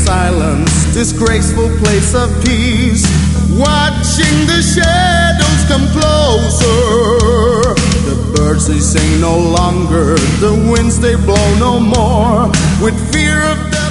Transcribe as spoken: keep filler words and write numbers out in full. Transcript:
silence, this graceful place of peace, watching the shadows come closer. The birds they sing no longer, the winds they blow no more, with fear of death.